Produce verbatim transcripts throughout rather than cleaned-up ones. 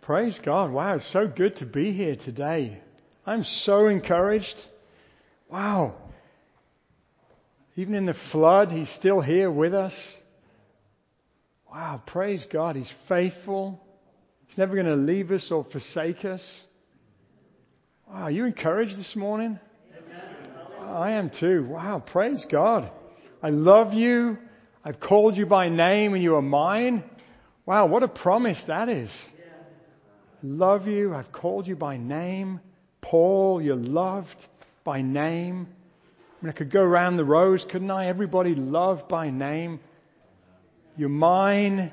Praise God. Wow, it's so good to be here today. I'm so encouraged. Wow. Even in the flood, He's still here with us. Wow, praise God. He's faithful. He's never going to leave us or forsake us. Wow, are you encouraged this morning? Amen. I am too. Wow, praise God. I love you. I've called you by name and you are mine. Wow, what a promise that is. I love you. I've called you by name. Paul, you're loved by name. I mean, I could go around the rows, couldn't I? Everybody loved by name. You're mine.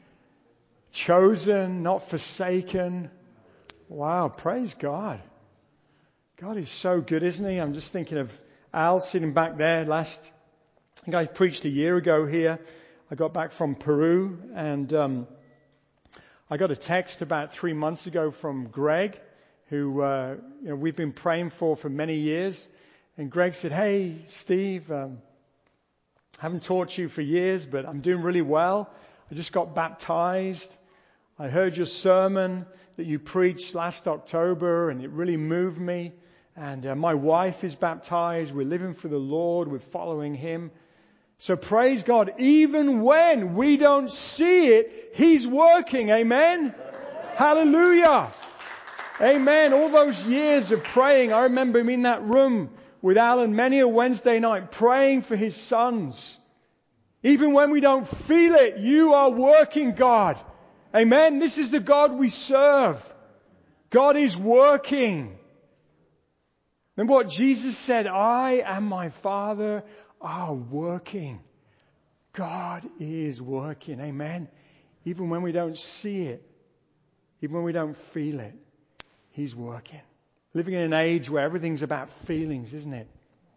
Chosen, not forsaken. Wow, praise God. God is so good, isn't He? I'm just thinking of Al sitting back there last, I think I preached a year ago here. I got back from Peru and um, I got a text about three months ago from Greg, who uh, you know, we've been praying for for many years. And Greg said, "Hey, Steve, um, I haven't taught you for years, but I'm doing really well. I just got baptized. I heard your sermon that you preached last October, and it really moved me. And uh, my wife is baptized. We're living for the Lord. We're following Him. So praise God, even when we don't see it, He's working. Amen? Hallelujah. Amen. All those years of praying, I remember him in that room with Alan many a Wednesday night praying for his sons. Even when we don't feel it, you are working, God. Amen. This is the God we serve. God is working. Remember what Jesus said, I and my Father are working. God is working. Amen. Even when we don't see it, even when we don't feel it, He's working. Living in an age where everything's about feelings, isn't it?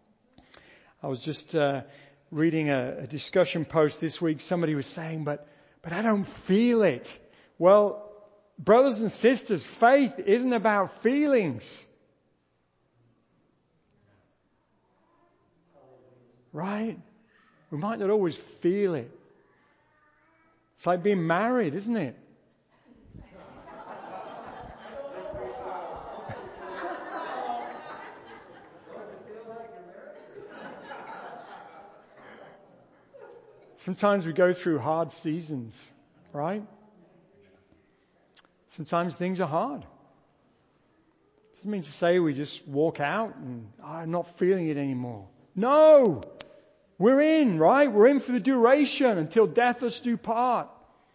I was just uh, reading a, a discussion post this week. Somebody was saying, but, but I don't feel it. Well, brothers and sisters, faith isn't about feelings. Right? We might not always feel it. It's like being married, isn't it? Sometimes we go through hard seasons, right? Sometimes things are hard. Doesn't mean to say we just walk out and oh, I'm not feeling it anymore. No! We're in, right? We're in for the duration until death us do part.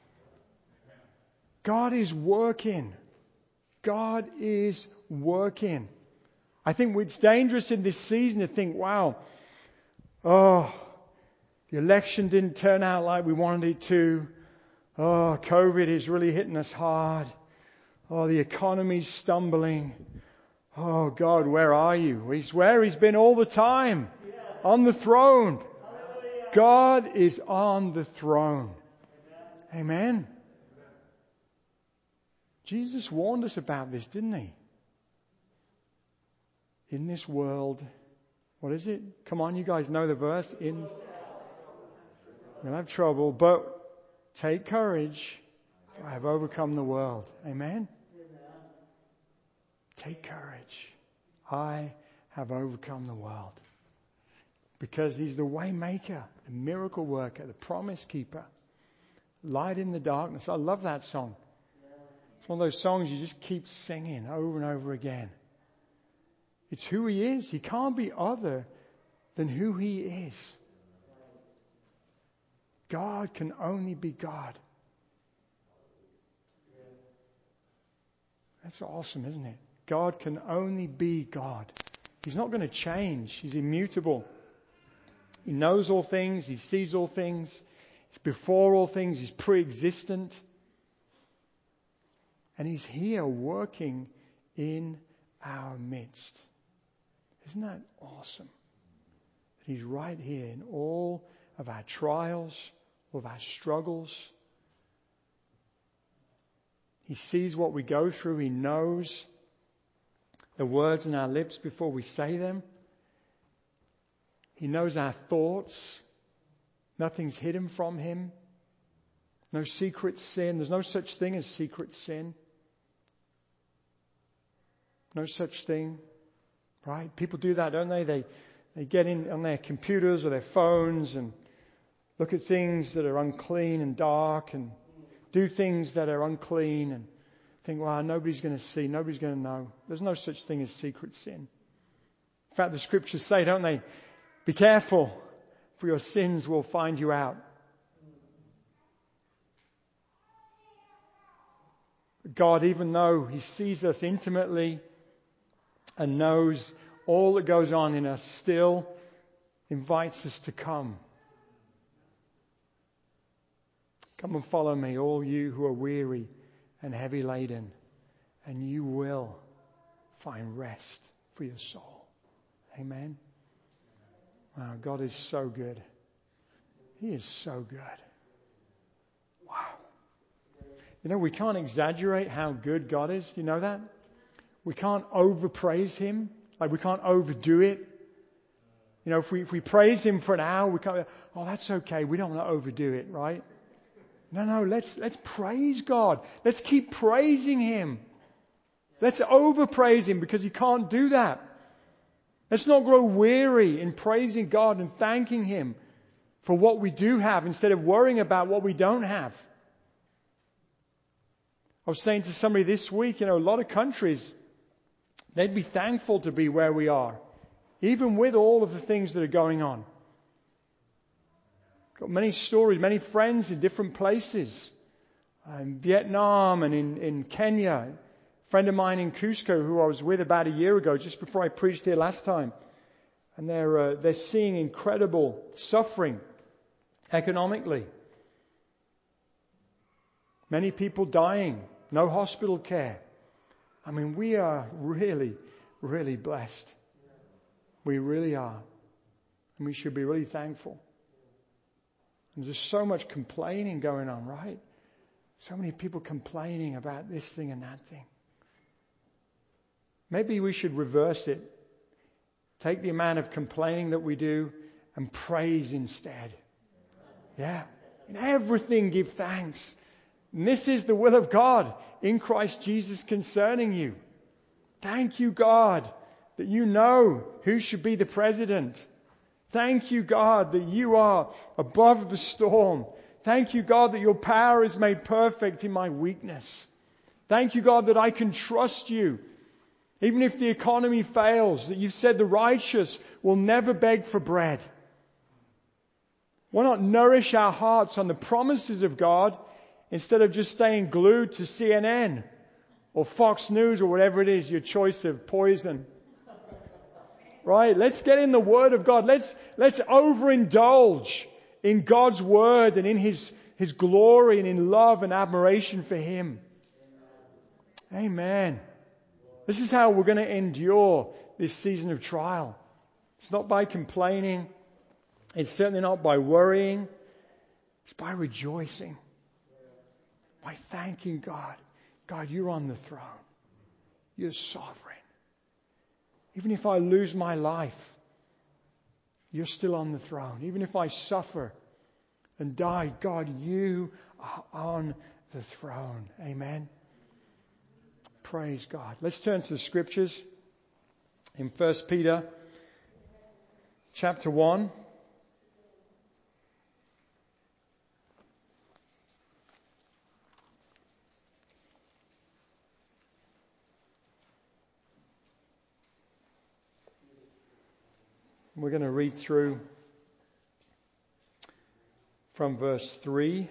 God is working. God is working. I think it's dangerous in this season to think, wow, oh, the election didn't turn out like we wanted it to. Oh, COVID is really hitting us hard. Oh, the economy's stumbling. Oh, God, where are you? He's where He's been all the time. On the throne. God is on the throne. Amen. Jesus warned us about this, didn't He? In this world, what is it? Come on, you guys know the verse. In You'll have trouble, but take courage, for I have overcome the world. Amen? Amen? Take courage. I have overcome the world. Because He's the way maker, the miracle worker, the promise keeper. Light in the darkness. I love that song. It's one of those songs you just keep singing over and over again. It's who He is. He can't be other than who He is. God can only be God. That's awesome, isn't it? God can only be God. He's not going to change. He's immutable. He knows all things. He sees all things. He's before all things. He's pre-existent. And He's here working in our midst. Isn't that awesome? That He's right here in all of our trials, of our struggles. He sees what we go through. He knows the words in our lips before we say them. He knows our thoughts. Nothing's hidden from Him. No secret sin. There's no such thing as secret sin. No such thing. Right? People do that, don't they? They they get in on their computers or their phones and look at things that are unclean and dark and do things that are unclean and think, well, nobody's going to see, nobody's going to know. There's no such thing as secret sin. In fact, the scriptures say, don't they? Be careful, for your sins will find you out. God, even though He sees us intimately and knows all that goes on in us, still invites us to come. Come and follow me, all you who are weary and heavy laden, and you will find rest for your soul. Amen. Wow, God is so good. He is so good. Wow. You know, we can't exaggerate how good God is. Do you know that? We can't overpraise Him. Like, we can't overdo it. You know, if we if we praise Him for an hour, we can't, oh, that's okay. We don't want to overdo it, right? No, no, let's let's praise God. Let's keep praising Him. Let's overpraise Him, because you can't do that. Let's not grow weary in praising God and thanking Him for what we do have instead of worrying about what we don't have. I was saying to somebody this week, you know, a lot of countries, they'd be thankful to be where we are, even with all of the things that are going on. Got many stories, many friends in different places, uh, in Vietnam and in, in Kenya. A friend of mine in Cusco who I was with about a year ago, just before I preached here last time. And they're, uh, they're seeing incredible suffering economically. Many people dying, no hospital care. I mean, we are really, really blessed. We really are. And we should be really thankful. And there's so much complaining going on, right? So many people complaining about this thing and that thing. Maybe we should reverse it. Take the amount of complaining that we do and praise instead. Yeah. In everything give thanks. And this is the will of God in Christ Jesus concerning you. Thank you, God, that you know who should be the president. Thank you, God, that you are above the storm. Thank you, God, that your power is made perfect in my weakness. Thank you, God, that I can trust you. Even if the economy fails, that you've said the righteous will never beg for bread. Why not nourish our hearts on the promises of God instead of just staying glued to C N N or Fox News or whatever it is, your choice of poison? Right? Let's get in the Word of God. Let's, let's overindulge in God's Word and in His, His glory and in love and admiration for Him. Amen. This is how we're going to endure this season of trial. It's not by complaining. It's certainly not by worrying. It's by rejoicing. By thanking God. God, you're on the throne. You're sovereign. Even if I lose my life, you're still on the throne. Even if I suffer and die, God, you are on the throne. Amen. Praise God. Let's turn to the scriptures in First Peter chapter one. We're going to read through from verse three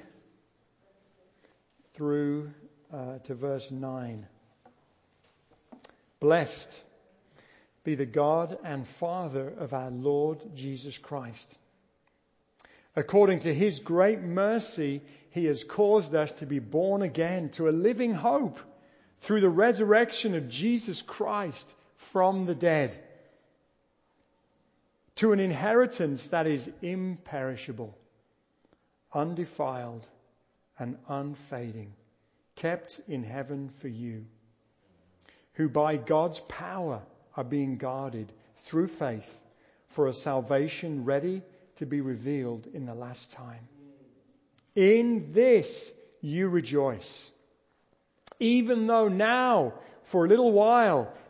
through uh, to verse nine. Blessed be the God and Father of our Lord Jesus Christ. According to His great mercy, He has caused us to be born again to a living hope through the resurrection of Jesus Christ from the dead, to an inheritance that is imperishable, undefiled, and unfading, kept in heaven for you, who by God's power are being guarded through faith for a salvation ready to be revealed in the last time. In this you rejoice, even though now, for a little while,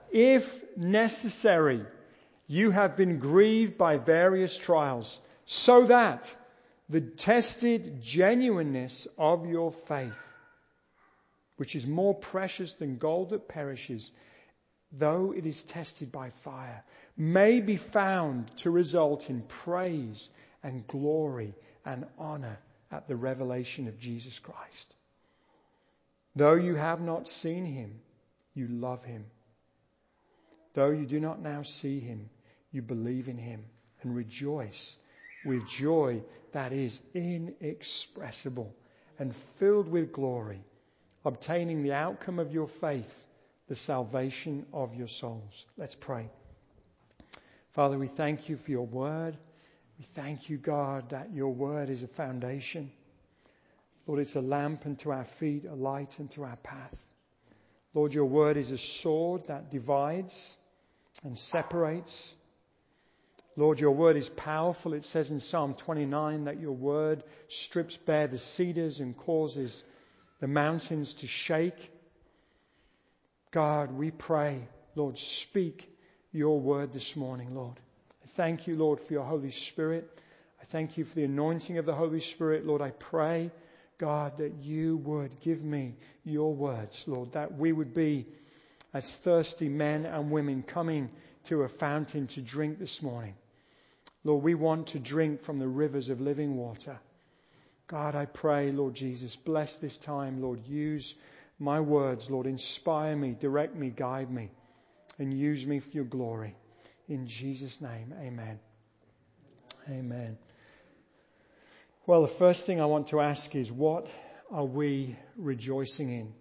if necessary, you have been grieved by various trials, so that the tested genuineness of your faith, which is more precious than gold that perishes, though it is tested by fire, may be found to result in praise and glory and honor at the revelation of Jesus Christ. Though you have not seen him, you love him. Though you do not now see him, you believe in him and rejoice with joy that is inexpressible and filled with glory, obtaining the outcome of your faith, the salvation of your souls. Let's pray. Father, we thank you for your word. We thank you, God, that your word is a foundation. Lord, it's a lamp unto our feet, a light unto our path. Lord, your word is a sword that divides and separates. Lord, your word is powerful. It says in Psalm twenty-nine that your word strips bare the cedars and causes the mountains to shake. God, we pray, Lord, speak your word this morning, Lord. I thank you, Lord, for your Holy Spirit. I thank you for the anointing of the Holy Spirit. Lord, I pray, God, that you would give me your words, Lord, that we would be as thirsty men and women coming to a fountain to drink this morning. Lord, we want to drink from the rivers of living water. God, I pray, Lord Jesus, bless this time, Lord. Use my words, Lord. Inspire me, direct me, guide me, and use me for your glory. In Jesus' name, amen. Amen. Well, the first thing I want to ask is, what are we rejoicing in?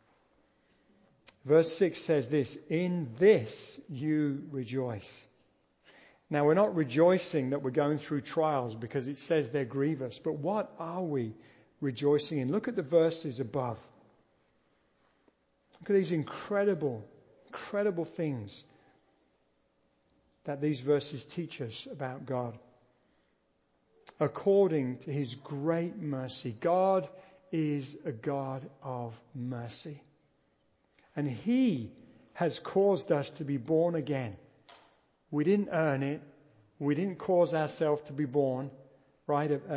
Verse six says this, in this you rejoice. Now, we're not rejoicing that we're going through trials because it says they're grievous. But what are we rejoicing in? Look at the verses above. Look at these incredible, incredible things that these verses teach us about God. According to his great mercy, God is a God of mercy. And he has caused us to be born again. We didn't earn it. We didn't cause ourselves to be born. Right? A,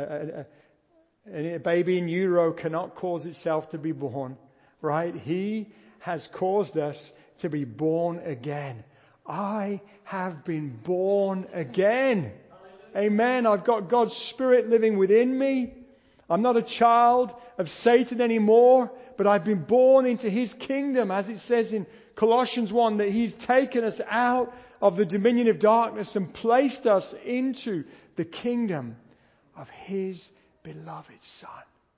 a, a, a baby in utero cannot cause itself to be born. Right? He has caused us to be born again. I have been born again. Amen. I've got God's Spirit living within me. I'm not a child of Satan anymore, but I've been born into his kingdom, as it says in Colossians one, that he's taken us out of the dominion of darkness and placed us into the kingdom of his beloved Son.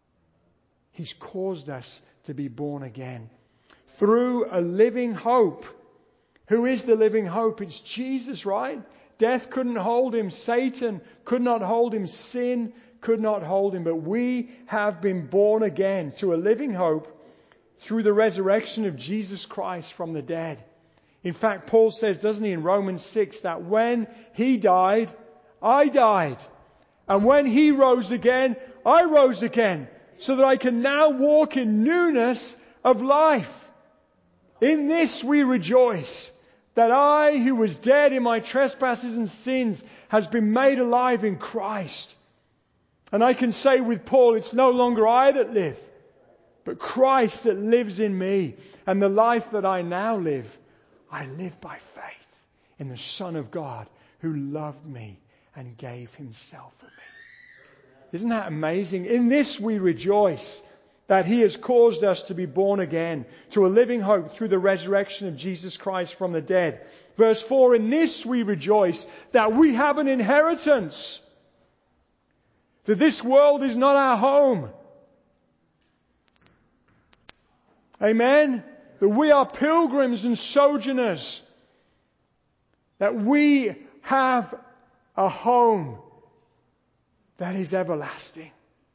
He's caused us to be born again through a living hope. Who is the living hope? It's Jesus, right? Death couldn't hold him. Satan could not hold him. Sin could not hold him. But we have been born again to a living hope through the resurrection of Jesus Christ from the dead. In fact, Paul says, doesn't he, in Romans six, that when he died, I died. And when he rose again, I rose again. So that I can now walk in newness of life. In this we rejoice, that I, who was dead in my trespasses and sins, has been made alive in Christ. And I can say with Paul, it's no longer I that live, but Christ that lives in me. And the life that I now live, I live by faith in the Son of God who loved me and gave himself for me. Isn't that amazing? In this we rejoice, that he has caused us to be born again to a living hope through the resurrection of Jesus Christ from the dead. Verse four, in this we rejoice, that we have an inheritance. That this world is not our home. Amen? That we are pilgrims and sojourners. That we have a home that is everlasting.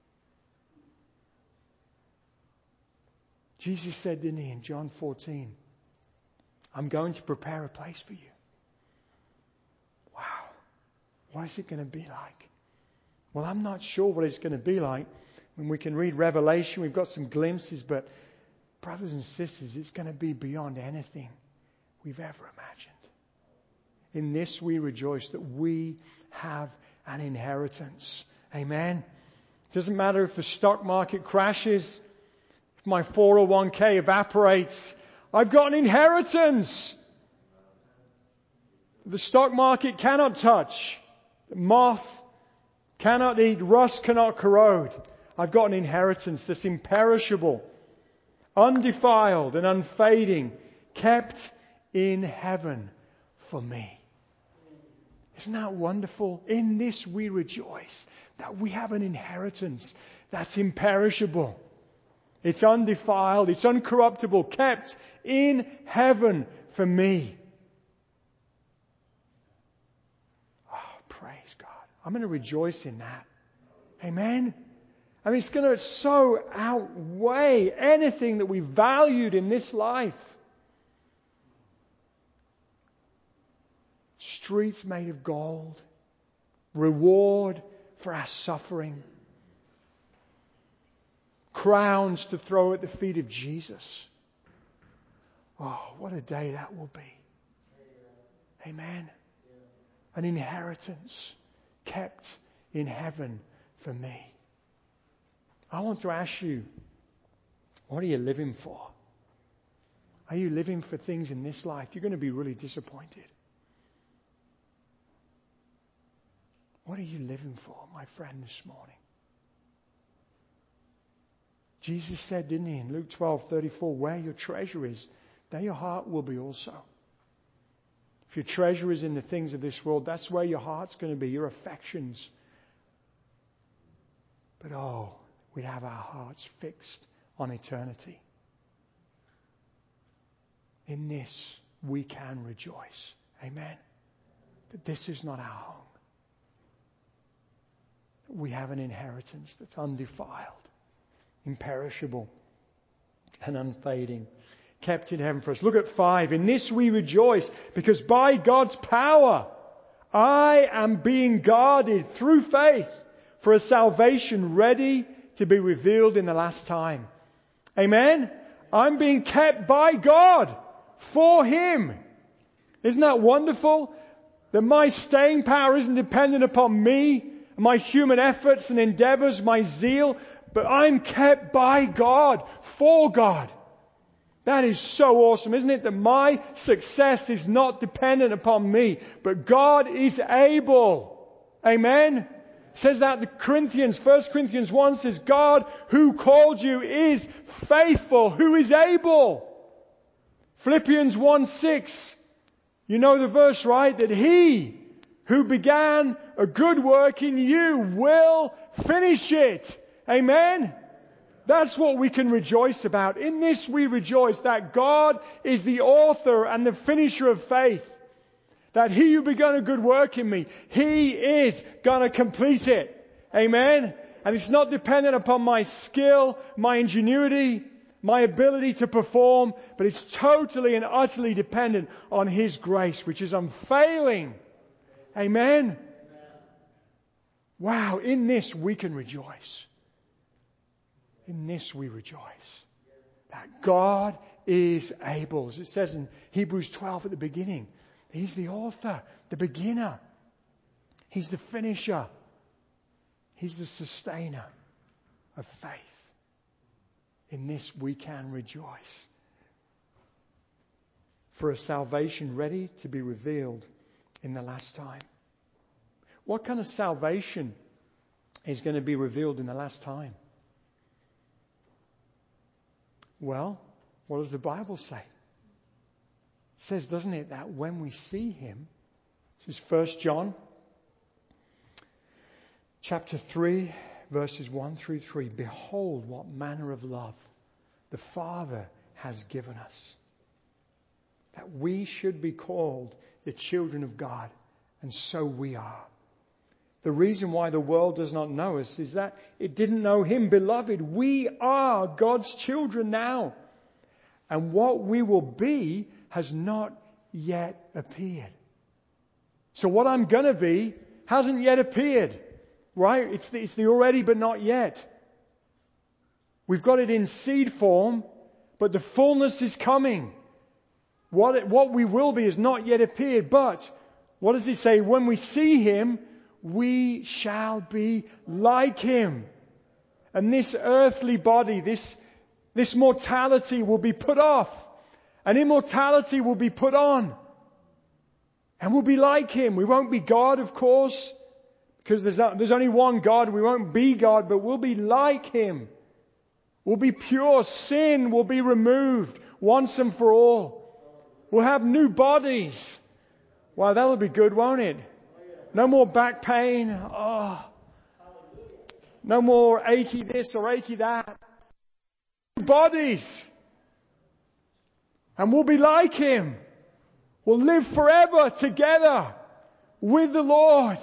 Jesus said, didn't he, in John fourteen, I'm going to prepare a place for you. Wow. What is it going to be like? Well, I'm not sure what it's going to be like. When we can read Revelation, we've got some glimpses, but brothers and sisters, it's going to be beyond anything we've ever imagined. In this we rejoice that we have an inheritance. Amen. It doesn't matter if the stock market crashes, if my four oh one k evaporates. I've got an inheritance. The stock market cannot touch. The moth cannot eat. Rust cannot corrode. I've got an inheritance that's imperishable, undefiled and unfading, kept in heaven for me. Isn't that wonderful? In this we rejoice that we have an inheritance that's imperishable. It's undefiled, it's uncorruptible, kept in heaven for me. Oh, praise God. I'm going to rejoice in that. Amen. I mean, it's going to so outweigh anything that we valued in this life. Streets made of gold. Reward for our suffering. Crowns to throw at the feet of Jesus. Oh, what a day that will be. Amen. An inheritance kept in heaven for me. I want to ask you, what are you living for? Are you living for things in this life? You're going to be really disappointed. What are you living for, my friend, this morning? Jesus said, didn't he, in Luke twelve thirty-four, where your treasure is, there your heart will be also. If your treasure is in the things of this world, that's where your heart's going to be, your affections. But oh, we'd have our hearts fixed on eternity. In this, we can rejoice. Amen. That this is not our home. We have an inheritance that's undefiled, imperishable, and unfading, kept in heaven for us. Look at five. In this we rejoice, because by God's power, I am being guarded through faith for a salvation ready to be revealed in the last time. Amen? I'm being kept by God for Him. Isn't that wonderful? That my staying power isn't dependent upon me, my human efforts and endeavors, my zeal, but I'm kept by God, for God. That is so awesome, isn't it? That my success is not dependent upon me, but God is able. Amen? It says that in Corinthians, First Corinthians one says, God who called you is faithful, who is able. Philippians one six, you know the verse, right? That He who began a good work in you will finish it. Amen? That's what we can rejoice about. In this we rejoice that God is the author and the finisher of faith. That He who began a good work in me, He is going to complete it. Amen? And it's not dependent upon my skill, my ingenuity, my ability to perform, but it's totally and utterly dependent on His grace, which is unfailing. Amen? Wow, in this we can rejoice. In this we rejoice. That God is able. As it says in Hebrews twelve at the beginning, He's the author, the beginner. He's the finisher. He's the sustainer of faith. In this we can rejoice. For a salvation ready to be revealed in the last time. What kind of salvation is going to be revealed in the last time? Well, what does the Bible say? It says, doesn't it, that when we see Him, this is First John chapter three, verses one through three. Behold, what manner of love the Father has given us, that we should be called the children of God, and so we are. The reason why the world does not know us is that it didn't know Him. Beloved, we are God's children now. And what we will be has not yet appeared. So what I'm going to be hasn't yet appeared. Right? It's the, it's the already but not yet. We've got it in seed form, but the fullness is coming. What, it, what we will be has not yet appeared, but what does he say? When we see him, we shall be like him. And this earthly body, this, this mortality will be put off. And immortality will be put on. And we'll be like him. We won't be God, of course, because there's, there's only one God. We won't be God, but we'll be like him. We'll be pure. Sin will be removed once and for all. We'll have new bodies. Wow, that'll be good, won't it? No more back pain. Oh. No more achy this or achy that. New bodies. And we'll be like him. We'll live forever together with the Lord.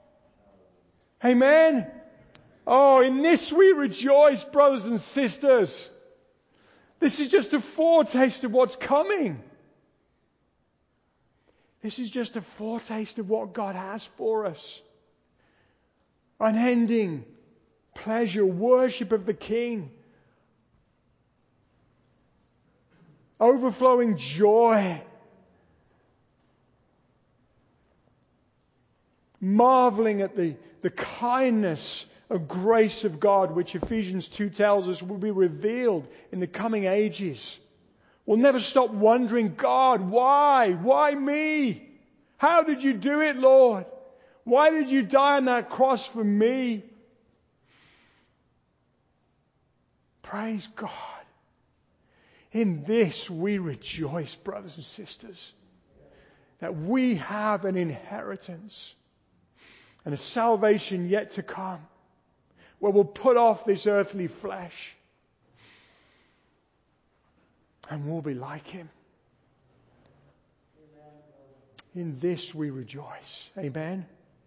Amen. Oh, in this we rejoice, brothers and sisters. This is just a foretaste of what's coming. This is just a foretaste of what God has for us. Unending pleasure, worship of the King. Overflowing joy. Marveling at the, the kindness and grace of God, which Ephesians two tells us will be revealed in the coming ages. We'll never stop wondering, God, why? Why me? How did you do it, Lord? Why did you die on that cross for me? Praise God. In this we rejoice, brothers and sisters, that we have an inheritance and a salvation yet to come, where we'll put off this earthly flesh and we'll be like him. In this we rejoice. Amen.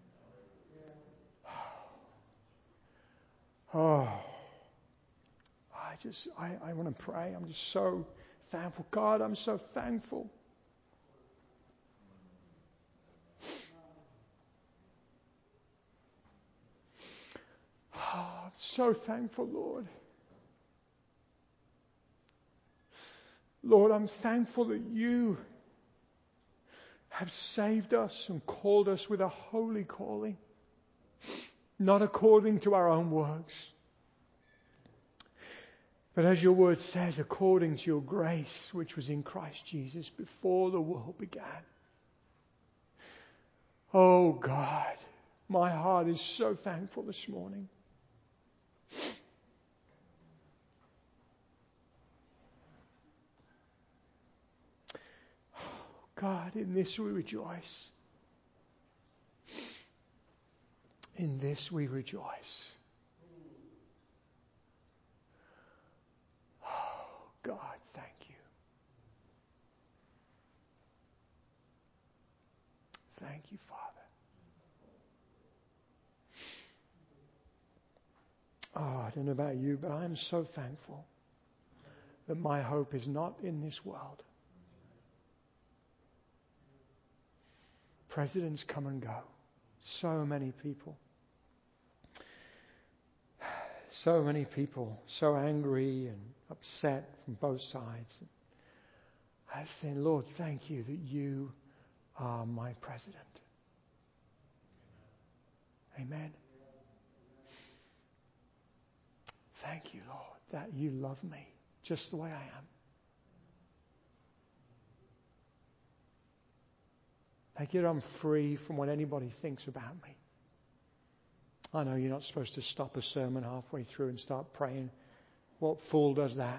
Oh, I just, I, I want to pray. I'm just so thankful. God, I'm so thankful. Oh, I'm so thankful, Lord. Lord, I'm thankful that you have saved us and called us with a holy calling, not according to our own works, but as your word says, according to your grace, which was in Christ Jesus before the world began. Oh God, my heart is so thankful this morning. God, in this we rejoice. In this we rejoice. Oh, God, thank you. Thank you, Father. Oh, I don't know about you, but I am so thankful that my hope is not in this world. Presidents come and go. So many people. So many people. So angry and upset from both sides. I was saying, Lord, thank you that you are my president. Amen. Thank you, Lord, that you love me just the way I am. Thank you that I'm free from what anybody thinks about me. I know you're not supposed to stop a sermon halfway through and start praying. What fool does that?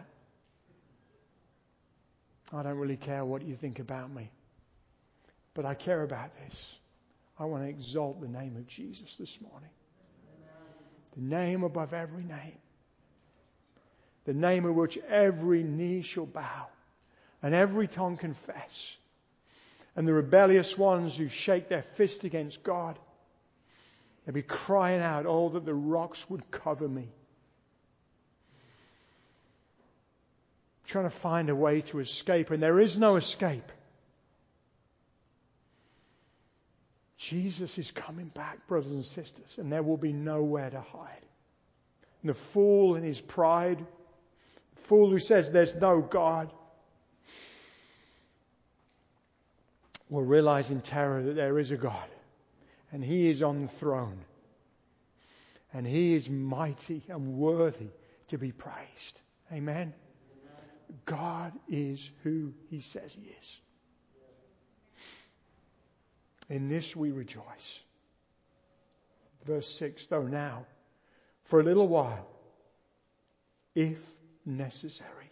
I don't really care what you think about me. But I care about this. I want to exalt the name of Jesus this morning. The name above every name. The name of which every knee shall bow and every tongue confess. And the rebellious ones who shake their fist against God, they'll be crying out, oh, that the rocks would cover me. Trying to find a way to escape, and there is no escape. Jesus is coming back, brothers and sisters, and there will be nowhere to hide. And the fool in his pride, the fool who says there's no God, will realize in terror that there is a God, and He is on the throne, and He is mighty and worthy to be praised. Amen. God is who He says He is. In this we rejoice. Verse six, though now, for a little while, if necessary,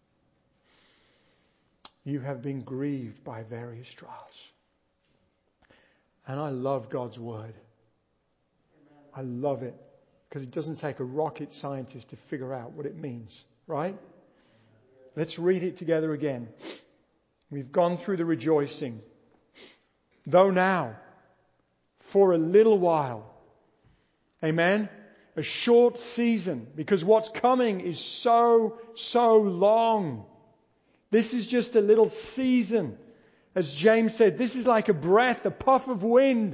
you have been grieved by various trials. And I love God's word. I love it because it doesn't take a rocket scientist to figure out what it means, right? Let's read it together again. We've gone through the rejoicing. Though now, for a little while, amen, a short season, because what's coming is so, so long. This is just a little season. As James said, this is like a breath, a puff of wind.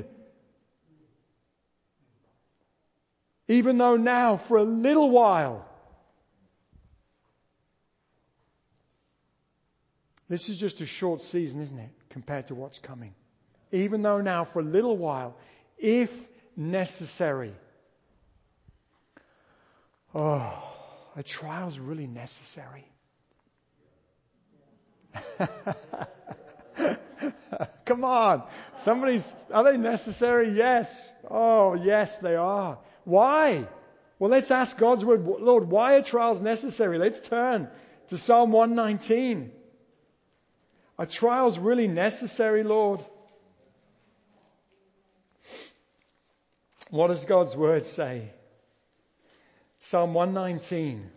Even though now, for a little while, this is just a short season, isn't it, compared to what's coming? Even though now, for a little while, if necessary. Oh, a trial's really necessary. Come on. Somebody's, are they necessary? Yes. Oh, yes, they are. Why? Well, let's ask God's word. Lord, why are trials necessary? Let's turn to Psalm one nineteen. Are trials really necessary, Lord? What does God's word say? Psalm one nineteen.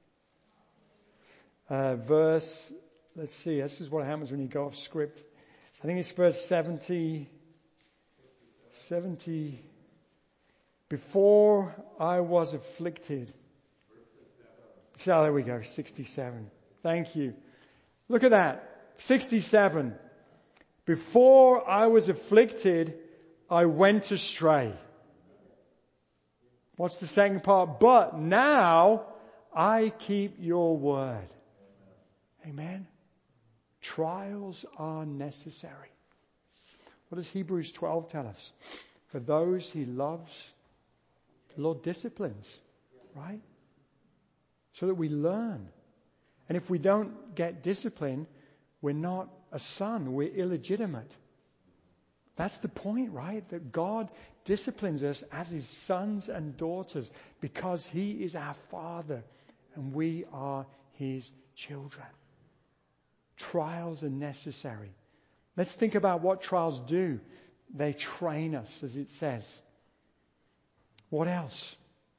Uh, verse, let's see, this is what happens when you go off script. I think it's verse seventy. seventy. Before I was afflicted. So there we go, sixty-seven. Thank you. Look at that. sixty-seven. Before I was afflicted, I went astray. What's the second part? But now I keep your word. Amen. Trials are necessary. What does Hebrews twelve tell us? For those He loves, the Lord disciplines, right? So that we learn. And if we don't get discipline, we're not a son, we're illegitimate. That's the point, right? That God disciplines us as His sons and daughters because He is our Father and we are His children. Trials are necessary. Let's think about what trials do. They train us, as it says. What else?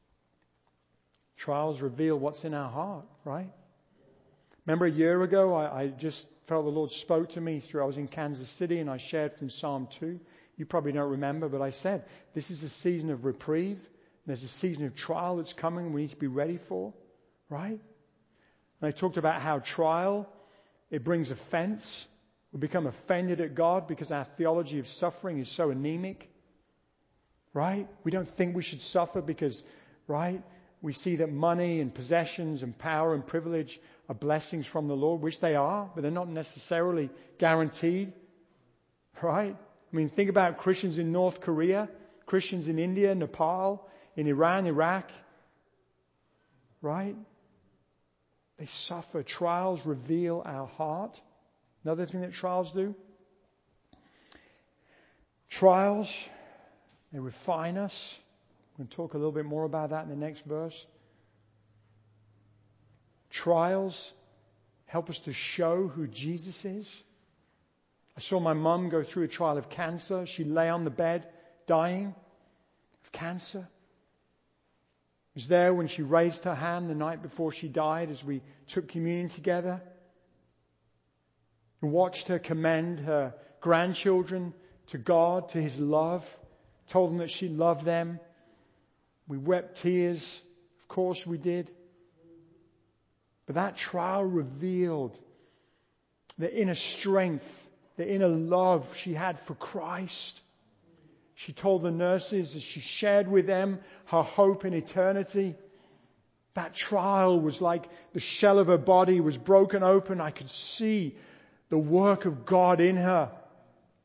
Trials reveal what's in our heart, right? Remember a year ago, I, I just felt the Lord spoke to me through, I was in Kansas City and I shared from Psalm two. You probably don't remember, but I said, this is a season of reprieve. There's a season of trial that's coming we need to be ready for, right? And I talked about how trial, it brings offense. We become offended at God because our theology of suffering is so anemic, right? We don't think we should suffer because, right, we see that money and possessions and power and privilege are blessings from the Lord, which they are, but they're not necessarily guaranteed, right? I mean, think about Christians in North Korea, Christians in India, Nepal, in Iran, Iraq, right? They suffer. Trials reveal our heart. Another thing that trials do. Trials, they refine us. We're going to talk a little bit more about that in the next verse. Trials help us to show who Jesus is. I saw my mum go through a trial of cancer. She lay on the bed dying of cancer. I was there when she raised her hand the night before she died as we took communion together. And watched her commend her grandchildren to God, to His love. Told them that she loved them. We wept tears. Of course we did. But that trial revealed the inner strength, the inner love she had for Christ. She told the nurses as she shared with them her hope in eternity. That trial was like the shell of her body was broken open. I could see the work of God in her.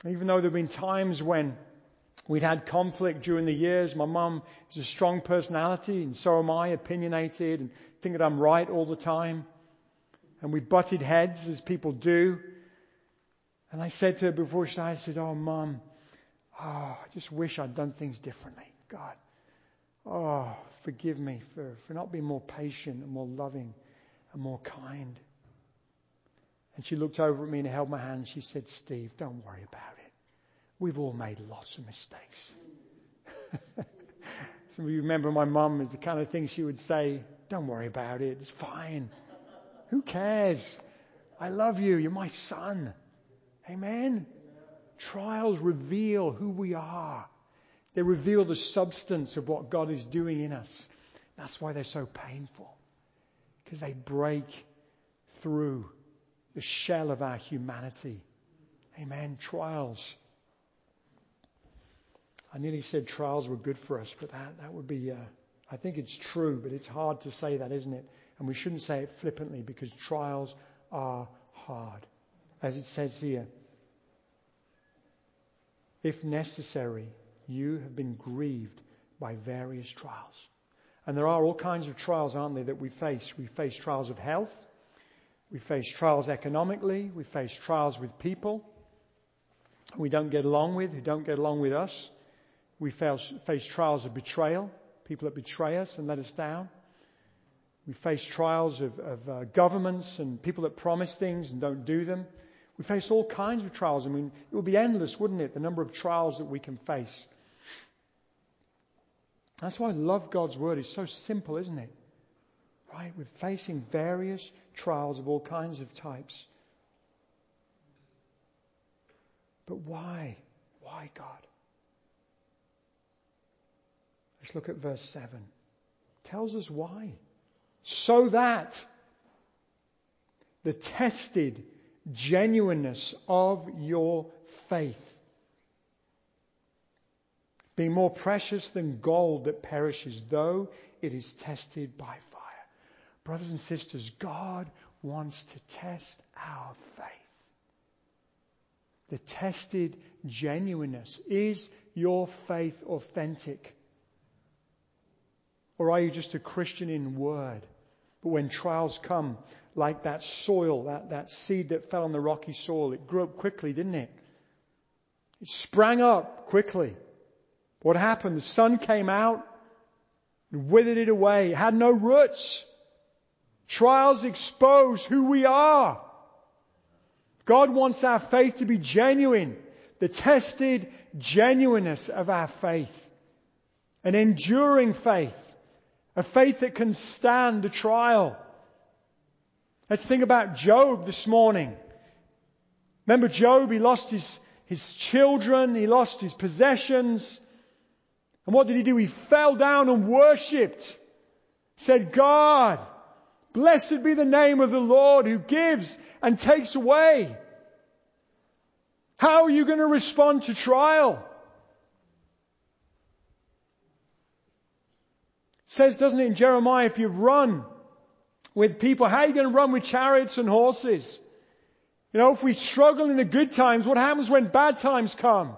Even though there have been times when we'd had conflict during the years, my mum is a strong personality, and so am I, opinionated, and think that I'm right all the time. And we butted heads, as people do. And I said to her before she died, I said, oh, Mum, oh, I just wish I'd done things differently. God, oh, forgive me for, for not being more patient and more loving and more kind. And she looked over at me and held my hand and she said, Steve, don't worry about it. We've all made lots of mistakes. Some of you remember my mum is the kind of thing she would say, don't worry about it. It's fine. Who cares? I love you. You're my son. Amen? Trials reveal who we are. They reveal the substance of what God is doing in us. That's why they're so painful. Because they break through the shell of our humanity. Amen. Trials. I nearly said trials were good for us, but that, that would be, uh, I think it's true, but it's hard to say that, isn't it? And we shouldn't say it flippantly because trials are hard. As it says here, if necessary, you have been grieved by various trials. And there are all kinds of trials, aren't there, that we face. We face trials of health. We face trials economically. We face trials with people we don't get along with, who don't get along with us. We face, face trials of betrayal, people that betray us and let us down. We face trials of, of uh, governments and people that promise things and don't do them. We face all kinds of trials. I mean, it would be endless, wouldn't it, the number of trials that we can face. That's why I love God's Word. It's so simple, isn't it? Right? We're facing various trials of all kinds of types. But why? Why, God? Let's look at verse seven. It tells us why. So that the tested genuineness of your faith, being more precious than gold that perishes, though it is tested by fire. Brothers and sisters, God wants to test our faith. The tested genuineness. Is your faith authentic? Or are you just a Christian in word? But when trials come, like that soil, that, that seed that fell on the rocky soil, it grew up quickly, didn't it? It sprang up quickly. What happened? The sun came out and withered it away. It had no roots. Trials expose who we are. God wants our faith to be genuine. The tested genuineness of our faith. An enduring faith. A faith that can stand the trial. Let's think about Job this morning. Remember Job, he lost his, his children, he lost his possessions. And what did he do? He fell down and worshipped. Said, God, blessed be the name of the Lord who gives and takes away. How are you going to respond to trial? It says, doesn't it, in Jeremiah, if you've run with people, how are you going to run with chariots and horses? You know, if we struggle in the good times, what happens when bad times come?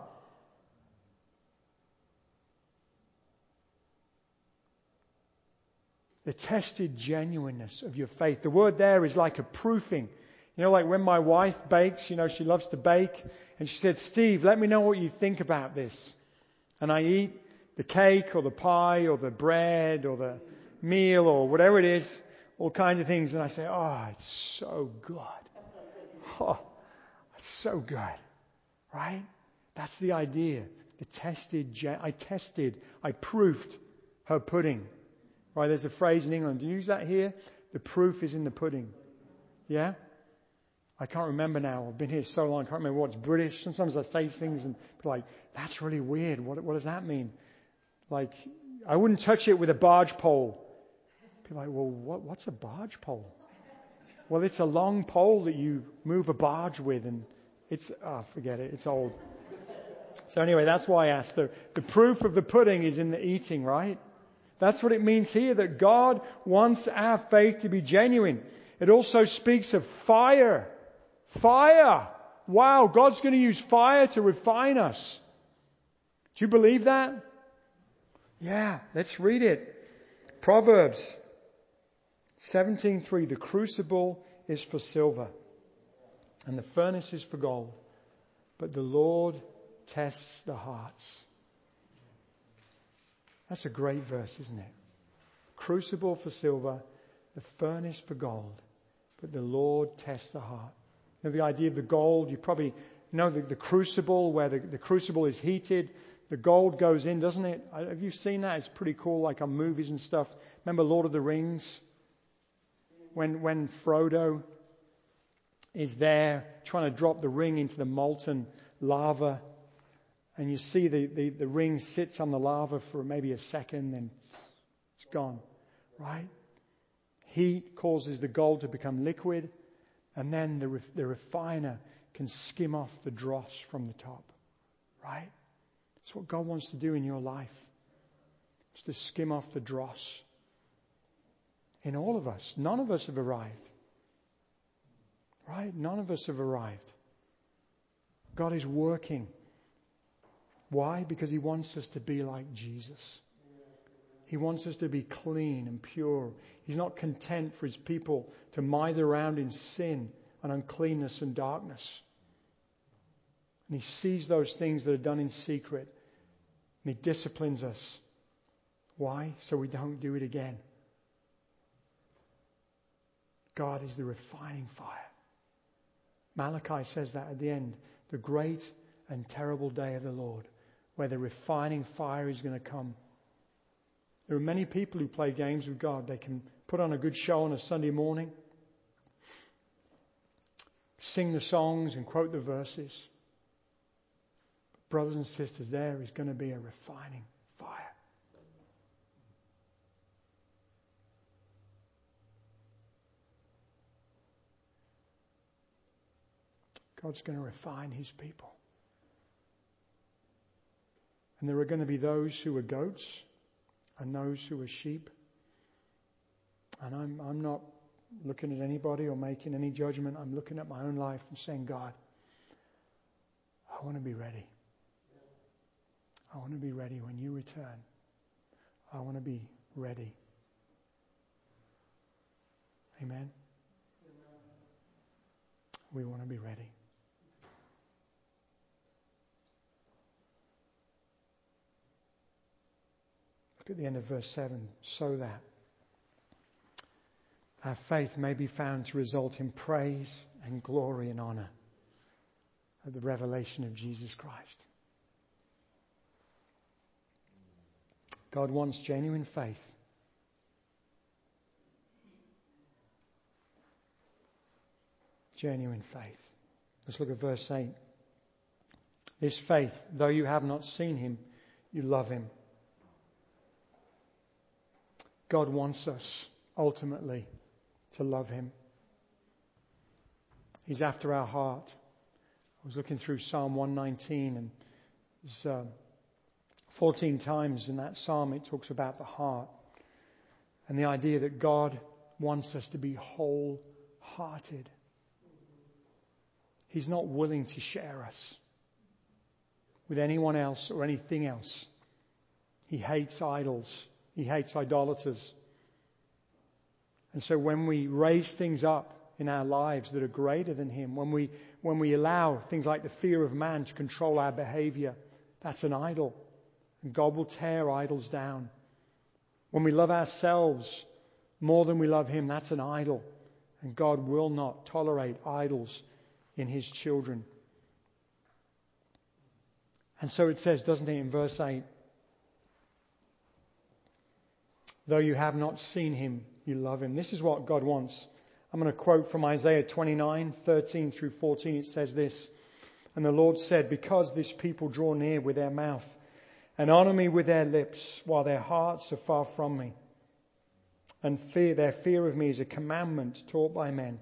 The tested genuineness of your faith. The word there is like a proofing. You know, like when my wife bakes, you know, she loves to bake. And she said, Steve, let me know what you think about this. And I eat the cake or the pie or the bread or the meal or whatever it is, all kinds of things. And I say, oh, it's so good. Oh, it's so good. Right? That's the idea. The tested, I tested, I proofed her pudding. Right? There's a phrase in England. Do you use that here? The proof is in the pudding. Yeah? I can't remember now. I've been here so long. I can't remember what's British. Sometimes I say things and be like, that's really weird. What, what does that mean? Like, I wouldn't touch it with a barge pole. People are like, well, what, what's a barge pole? Well, it's a long pole that you move a barge with, and it's, oh, forget it. It's old. So anyway, that's why I asked. The, the proof of the pudding is in the eating, right? That's what it means here, that God wants our faith to be genuine. It also speaks of fire. Fire! Wow, God's going to use fire to refine us. Do you believe that? Yeah, let's read it. Proverbs seventeen three. The crucible is for silver, and the furnace is for gold, but the Lord tests the hearts. That's a great verse, isn't it? Crucible for silver, the furnace for gold, but the Lord tests the heart. Now, the idea of the gold, you probably know the, the crucible, where the, the crucible is heated, the gold goes in, doesn't it? Have you seen that? It's pretty cool, like on movies and stuff. Remember Lord of the Rings? When, when Frodo is there trying to drop the ring into the molten lava, and you see the, the, the ring sits on the lava for maybe a second, then it's gone, right? Heat causes the gold to become liquid, and then the, the refiner can skim off the dross from the top, right? That's what God wants to do in your life. It's to skim off the dross. In all of us. None of us have arrived. Right? None of us have arrived. God is working. Why? Because He wants us to be like Jesus. He wants us to be clean and pure. He's not content for His people to mither around in sin and uncleanness and darkness. And He sees those things that are done in secret. And He disciplines us. Why? So we don't do it again. God is the refining fire. Malachi says that at the end. The great and terrible day of the Lord, where the refining fire is going to come. There are many people who play games with God. They can put on a good show on a Sunday morning, sing the songs and quote the verses. Brothers and sisters, there is going to be a refining fire. God's going to refine His people. And there are going to be those who are goats and those who are sheep. And I'm, I'm not looking at anybody or making any judgment. I'm looking at my own life and saying, God, I want to be ready. I want to be ready when you return. I want to be ready. Amen? We want to be ready. Look at the end of verse seven. So that our faith may be found to result in praise and glory and honor at the revelation of Jesus Christ. God wants genuine faith. Genuine faith. Let's look at verse eight. This faith, though you have not seen Him, you love Him. God wants us ultimately to love Him. He's after our heart. I was looking through Psalm one nineteen, and there's uh, fourteen times in that psalm it talks about the heart and the idea that God wants us to be wholehearted. He's not willing to share us with anyone else or anything else. He hates idols. He hates idolaters. And so when we raise things up in our lives that are greater than Him, when we when we allow things like the fear of man to control our behavior, that's an idol. And God will tear idols down. When we love ourselves more than we love Him, that's an idol. And God will not tolerate idols in His children. And so it says, doesn't it, in verse eight, though you have not seen Him, you love Him. This is what God wants. I'm going to quote from Isaiah twenty-nine, thirteen through fourteen. It says this, and the Lord said, because this people draw near with their mouth and honor me with their lips, while their hearts are far from me, and fear their fear of me is a commandment taught by men.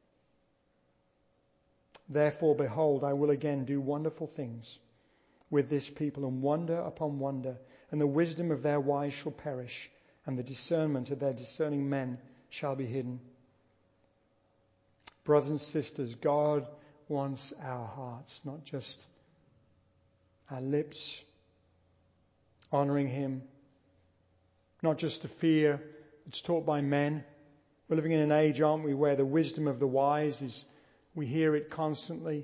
Therefore, behold, I will again do wonderful things with this people, and wonder upon wonder, and the wisdom of their wise shall perish, and the discernment of their discerning men shall be hidden. Brothers and sisters, God wants our hearts, not just our lips, honouring Him, not just the fear that's taught by men. We're living in an age, aren't we, where the wisdom of the wise is, we hear it constantly.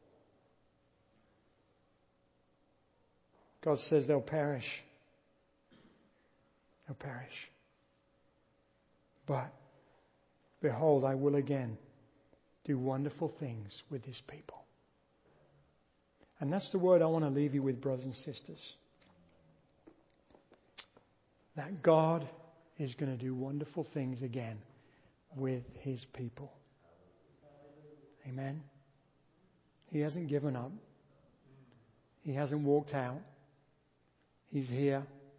God says they'll perish. They'll perish. But, behold, I will again do wonderful things with His people. And that's the word I want to leave you with, brothers and sisters. That God is going to do wonderful things again with His people. Amen. He hasn't given up. He hasn't walked out. He's here.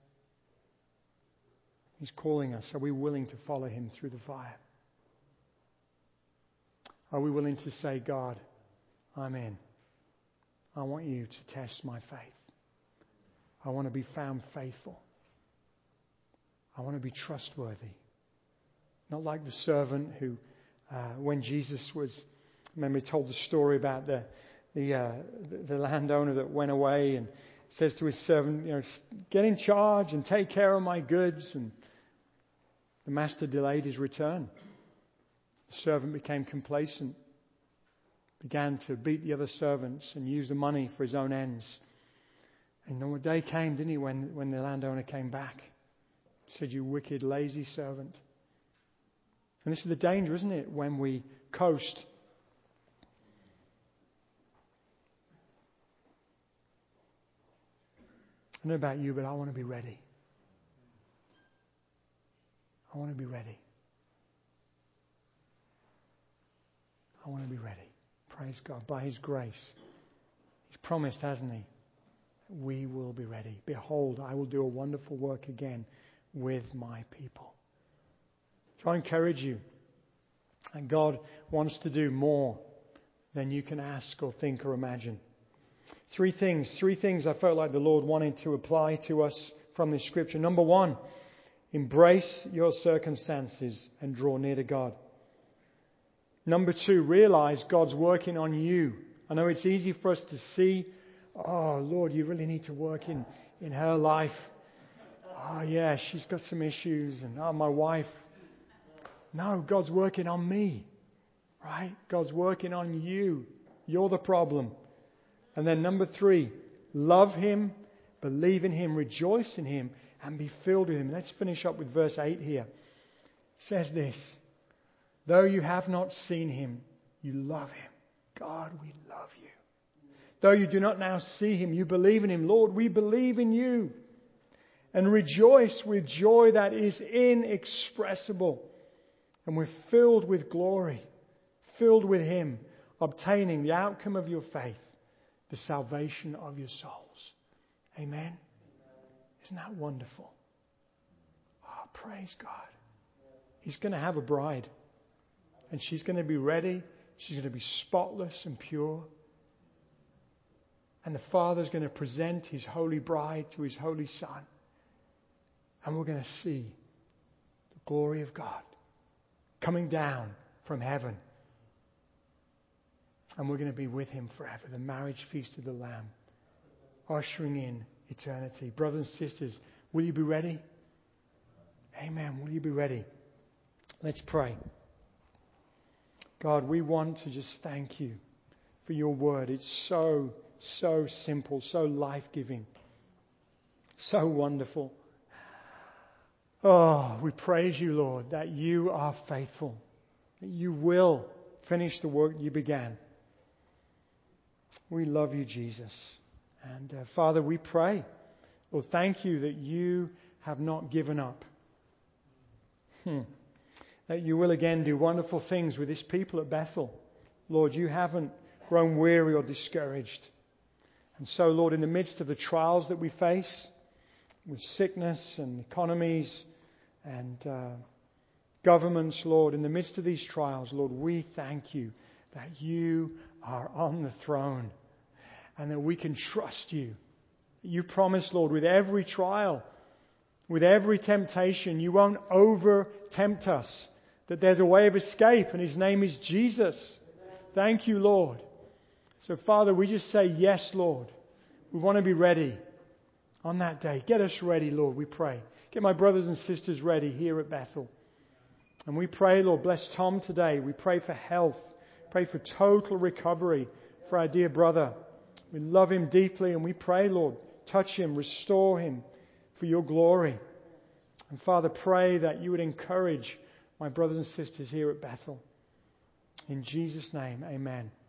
He's calling us. Are we willing to follow Him through the fire? Are we willing to say, God, I'm in. I want you to test my faith. I want to be found faithful. I want to be trustworthy. Not like the servant who, uh, when Jesus was, remember he told the story about the the, uh, the the landowner that went away and says to his servant, you know, get in charge and take care of my goods. And the master delayed his return. The servant became complacent, began to beat the other servants and use the money for his own ends. And then a day came, didn't he, when, when the landowner came back. He said, you wicked, lazy servant. And this is the danger, isn't it, when we coast. I don't know about you, but I want to be ready. I want to be ready. I want to be ready. Praise God. By His grace. He's promised, hasn't He? We will be ready. Behold, I will do a wonderful work again with my people. So I encourage you. And God wants to do more than you can ask or think or imagine. Three things. Three things I felt like the Lord wanted to apply to us from this scripture. Number one, embrace your circumstances and draw near to God. Number two, realize God's working on you. I know it's easy for us to see, oh, Lord, you really need to work in, in her life. Oh, yeah, she's got some issues. And, oh, my wife. No, God's working on me. Right? God's working on you. You're the problem. And then number three, love Him, believe in Him, rejoice in Him, and be filled with Him. Let's finish up with verse eight here. It says this. Though you have not seen Him, you love Him. God, we love you. Though you do not now see Him, you believe in Him. Lord, we believe in you. And rejoice with joy that is inexpressible. And we're filled with glory, filled with Him, obtaining the outcome of your faith, the salvation of your souls. Amen? Isn't that wonderful? Oh, praise God. He's going to have a bride. And she's going to be ready. She's going to be spotless and pure. And the Father's going to present His holy bride to His holy Son. And we're going to see the glory of God coming down from heaven. And we're going to be with Him forever. The marriage feast of the Lamb. Ushering in eternity. Brothers and sisters, will you be ready? Amen. Will you be ready? Let's pray. God, we want to just thank you for your word. It's so, so simple, so life-giving, so wonderful. Oh, we praise you, Lord, that you are faithful, that you will finish the work you began. We love you, Jesus. And uh, Father, we pray, Lord, thank you that you have not given up. Hmm. That you will again do wonderful things with this people at Bethel. Lord, you haven't grown weary or discouraged. And so, Lord, in the midst of the trials that we face, with sickness and economies and uh, governments, Lord, in the midst of these trials, Lord, we thank you that you are on the throne and that we can trust you. You promise, Lord, with every trial, with every temptation, you won't over-tempt us. That there's a way of escape, and His name is Jesus. Thank you, Lord. So, Father, we just say, yes, Lord. We want to be ready on that day. Get us ready, Lord, we pray. Get my brothers and sisters ready here at Bethel. And we pray, Lord, bless Tom today. We pray for health. Pray for total recovery for our dear brother. We love him deeply, and we pray, Lord, touch him, restore him for your glory. And Father, pray that you would encourage my brothers and sisters here at Bethel. In Jesus' name, amen.